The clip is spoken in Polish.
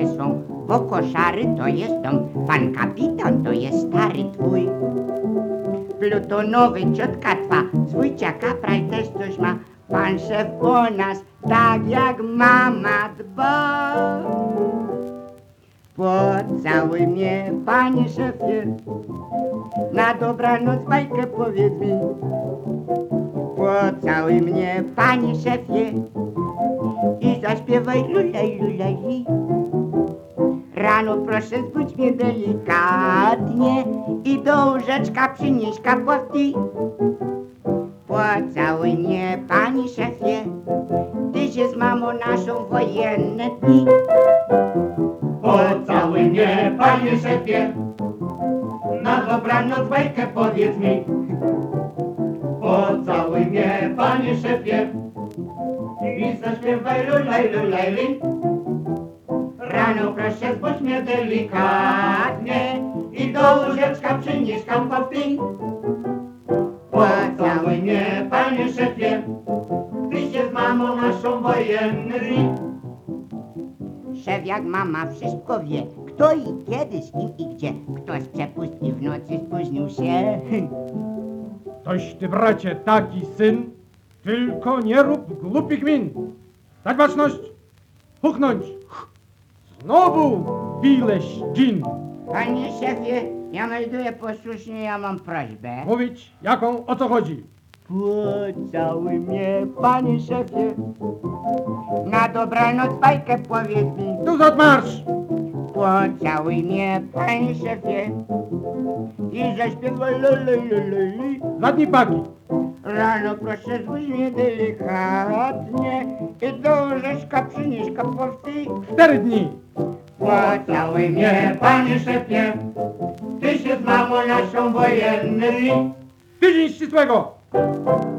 moje są, bo koszary to jest dom, pan kapitan to jest stary twój. Plutonowy ciotka twa, z wujcia kapral też coś ma, pan szef o nas tak jak mama dba. Pocałuj mnie, panie szefie, na dobranoc bajkę powiedz mi. Pocałuj mnie, panie szefie, i zaśpiewaj lulaj, lulaj. Rano proszę zbudź mnie delikatnie i do łóżeczka przynieś kapustki. Pocałuj mnie, panie szefie, ty się z mamą naszą wojenne dni. Pocałuj mnie, panie szefie, na dobranoc bajkę powiedz mi. Pocałuj mnie, panie szefie, i zaśpiewaj lulaj, lulaj, li. Rano proszę zbudź mnie delikatnie i do łóżeczka przynieś kapustki. Pocałuj mnie, panie szefie, ty się z mamą naszą wojenny dni. Szef jak mama wszystko wie, kto i kiedy, z kim i gdzie. Kto z przepustki w nocy spóźnił się. Toś ty, bracie, taki syn, tylko nie rób głupich min. Dać baczność, huknąć. Znowu bileś dżin. Panie szefie, ja melduję posłusznie, ja mam prośbę. Mówić, jaką, o co chodzi. Pocałuj mnie, panie szefie, na dobranoc bajkę powiedz mi. Tu marsz! Pocałuj mnie, panie szefie, i zaśpiewaj lololololi. 2 dni paki. Rano proszę zbudź mnie delikatnie i do łóżeczka przynieś kapustki. 4 dni. Pocałuj mnie, Panie szefie, ty się z mamą naszą wojenny dni. Tydzień ścisłego.